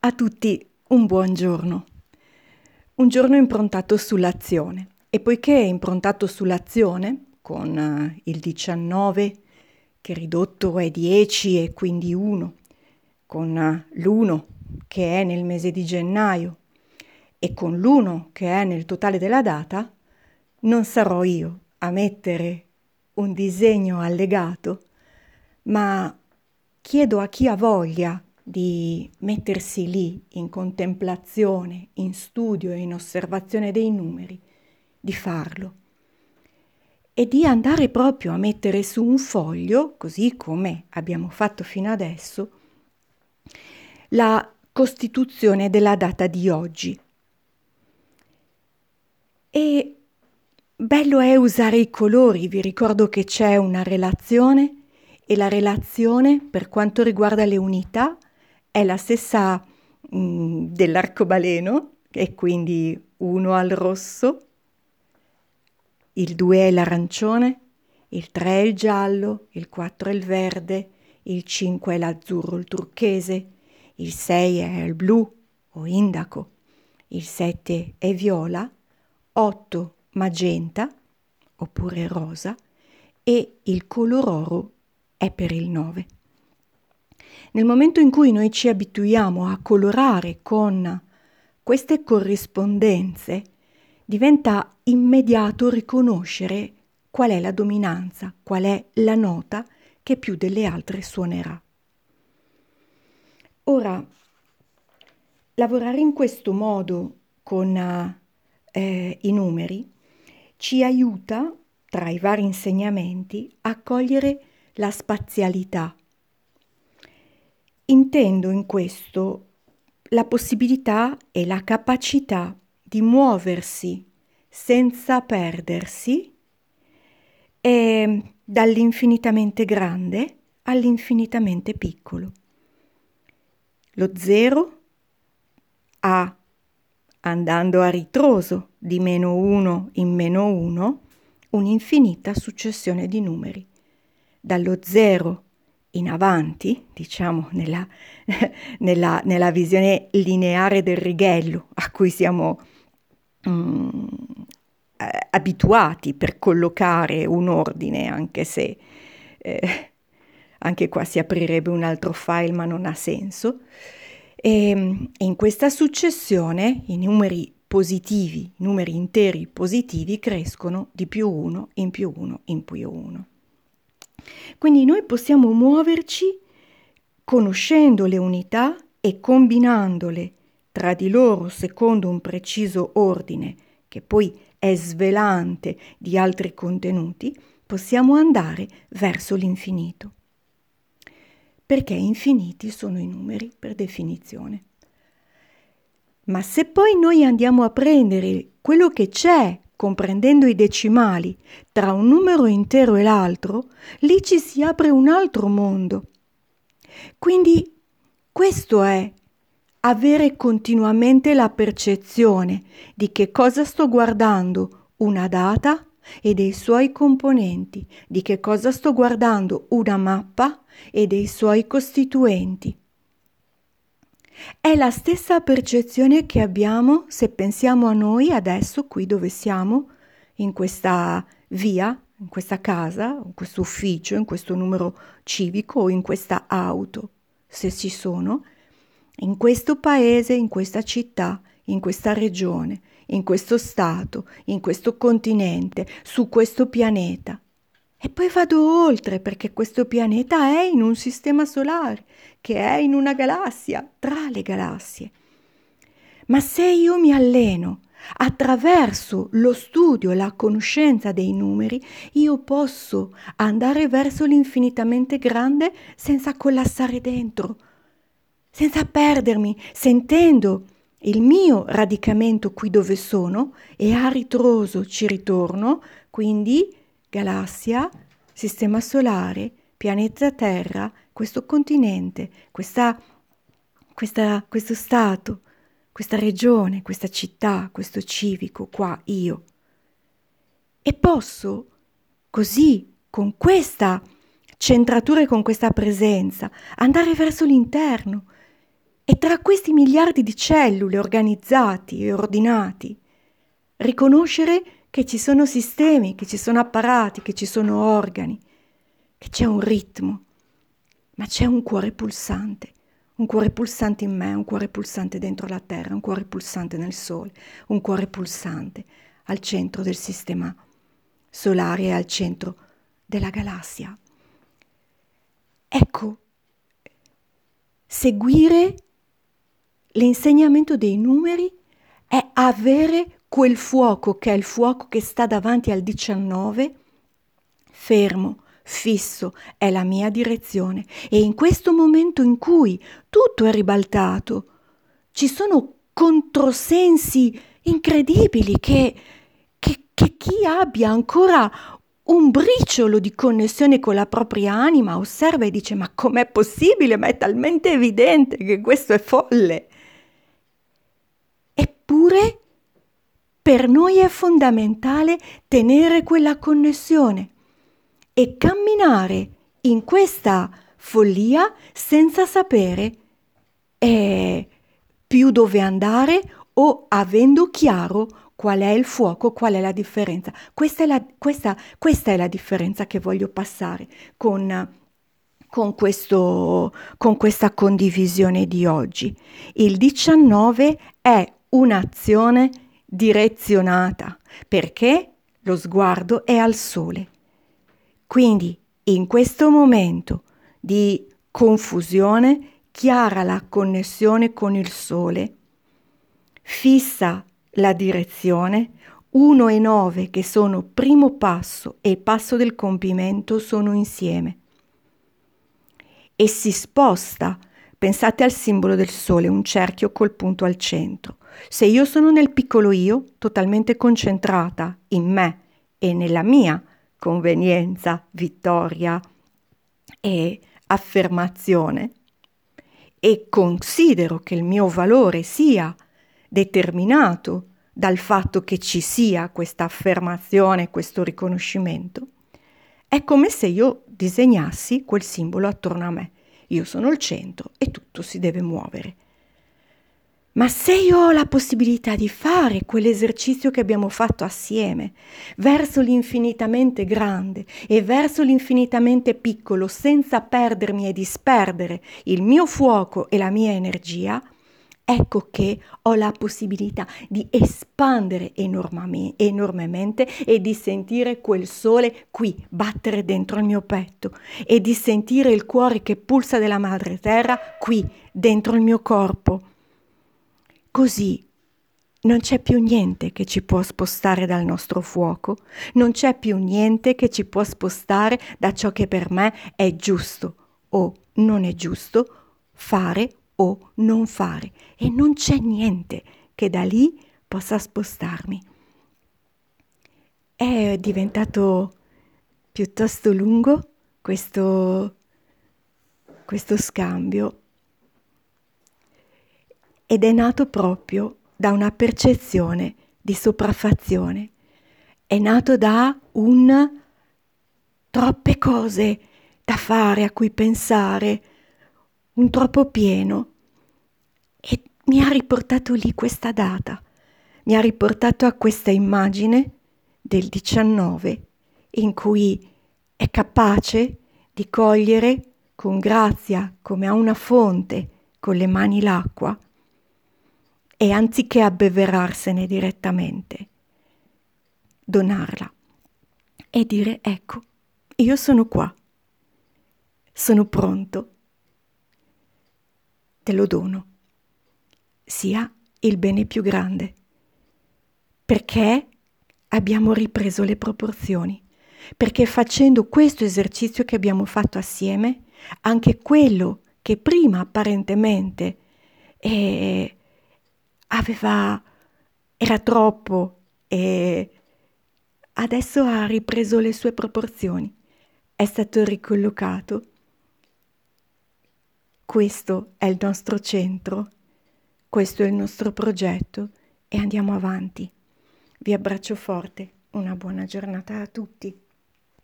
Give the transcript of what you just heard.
A tutti un buon giorno. Un giorno improntato sull'azione. E poiché è improntato sull'azione, con il 19 che ridotto è 10 e quindi 1, con l'1 che è nel mese di gennaio e con l'1 che è nel totale della data, non sarò io a mettere un disegno allegato, ma chiedo a chi ha voglia di mettersi lì in contemplazione, in studio e in osservazione dei numeri, di farlo e di andare proprio a mettere su un foglio, così come abbiamo fatto fino adesso, la costituzione della data di oggi. E bello è usare i colori, vi ricordo che c'è una relazione e la relazione per quanto riguarda le unità è la stessa dell'arcobaleno, e quindi 1 al rosso, il 2 è l'arancione, il 3 è il giallo, il 4 è il verde, il 5 è l'azzurro, il turchese, il 6 è il blu o indaco, il 7 è viola, 8 magenta oppure rosa e il color oro è per il 9. Nel momento in cui noi ci abituiamo a colorare con queste corrispondenze, diventa immediato riconoscere qual è la dominanza, qual è la nota che più delle altre suonerà. Ora, lavorare in questo modo con i numeri ci aiuta, tra i vari insegnamenti, a cogliere la spazialità. Intendo in questo la possibilità e la capacità di muoversi senza perdersi dall'infinitamente grande all'infinitamente piccolo. Lo 0 ha, andando a ritroso di -1 in -1, un'infinita successione di numeri. Dallo 0 in avanti, diciamo nella visione lineare del righello a cui siamo abituati per collocare un ordine, anche se anche qua si aprirebbe un altro file, ma non ha senso. E in questa successione i numeri positivi, i numeri interi positivi crescono di +1 in +1 in +1. Quindi noi possiamo muoverci conoscendo le unità e combinandole tra di loro secondo un preciso ordine che poi è svelante di altri contenuti, possiamo andare verso l'infinito. Perché infiniti sono i numeri per definizione. Ma se poi noi andiamo a prendere quello che c'è, comprendendo i decimali, tra un numero intero e l'altro, lì ci si apre un altro mondo. Quindi questo è avere continuamente la percezione di che cosa sto guardando, una data e dei suoi componenti, di che cosa sto guardando, una mappa e dei suoi costituenti. È la stessa percezione che abbiamo se pensiamo a noi adesso qui dove siamo, in questa via, in questa casa, in questo ufficio, in questo numero civico o in questa auto, se ci sono, in questo paese, in questa città, in questa regione, in questo stato, in questo continente, su questo pianeta. E poi vado oltre perché questo pianeta è in un sistema solare, che è in una galassia, tra le galassie. Ma se io mi alleno attraverso lo studio e la conoscenza dei numeri, io posso andare verso l'infinitamente grande senza collassare dentro, senza perdermi, sentendo il mio radicamento qui dove sono e a ritroso ci ritorno, quindi galassia, sistema solare, pianeta Terra, questo continente, questo stato, questa regione, questa città, questo civico, qua io. E posso così, con questa centratura e con questa presenza, andare verso l'interno E tra questi miliardi di cellule organizzati e ordinati, riconoscere che ci sono sistemi, che ci sono apparati, che ci sono organi, che c'è un ritmo, ma c'è un cuore pulsante in me, un cuore pulsante dentro la terra, un cuore pulsante nel sole, un cuore pulsante al centro del sistema solare e al centro della galassia. Ecco, seguire l'insegnamento dei numeri è avere quel fuoco che è il fuoco che sta davanti al 19, fermo, fisso, è la mia direzione. E in questo momento in cui tutto è ribaltato, ci sono controsensi incredibili che chi abbia ancora un briciolo di connessione con la propria anima osserva e dice: ma com'è possibile? Ma è talmente evidente che questo è folle. Eppure per noi è fondamentale tenere quella connessione e camminare in questa follia senza sapere più dove andare o avendo chiaro qual è il fuoco, qual è la differenza. Questa è la differenza che voglio passare con questa condivisione di oggi. Il 19 è un'azione direzionata perché lo sguardo è al sole. Quindi in questo momento di confusione, chiara la connessione con il sole, fissa la direzione, 1 e 9 che sono primo passo e passo del compimento sono insieme e si sposta. Pensate al simbolo del sole, un cerchio col punto al centro. Se io sono nel piccolo io, totalmente concentrata in me e nella mia convenienza, vittoria e affermazione, e considero che il mio valore sia determinato dal fatto che ci sia questa affermazione, questo riconoscimento, è come se io disegnassi quel simbolo attorno a me. Io sono il centro e tutto si deve muovere. Ma se io ho la possibilità di fare quell'esercizio che abbiamo fatto assieme, verso l'infinitamente grande e verso l'infinitamente piccolo, senza perdermi e disperdere il mio fuoco e la mia energia, ecco che ho la possibilità di espandere enormemente e di sentire quel sole qui battere dentro il mio petto e di sentire il cuore che pulsa della madre terra qui dentro il mio corpo. Così non c'è più niente che ci può spostare dal nostro fuoco, non c'è più niente che ci può spostare da ciò che per me è giusto o non è giusto fare o non fare, e non c'è niente che da lì possa spostarmi. È diventato piuttosto lungo questo scambio ed è nato proprio da una percezione di sopraffazione, è nato da un troppe cose da fare, a cui pensare, un troppo pieno, e mi ha riportato lì questa data, mi ha riportato a questa immagine del 19 in cui è capace di cogliere con grazia, come a una fonte, con le mani l'acqua, e anziché abbeverarsene direttamente, donarla e dire: ecco, io sono qua, sono pronto, te lo dono, sia il bene più grande, perché abbiamo ripreso le proporzioni, perché facendo questo esercizio che abbiamo fatto assieme, anche quello che prima apparentemente era troppo e adesso ha ripreso le sue proporzioni, è stato ricollocato. Questo è il nostro centro, questo è il nostro progetto e andiamo avanti. Vi abbraccio forte, una buona giornata a tutti.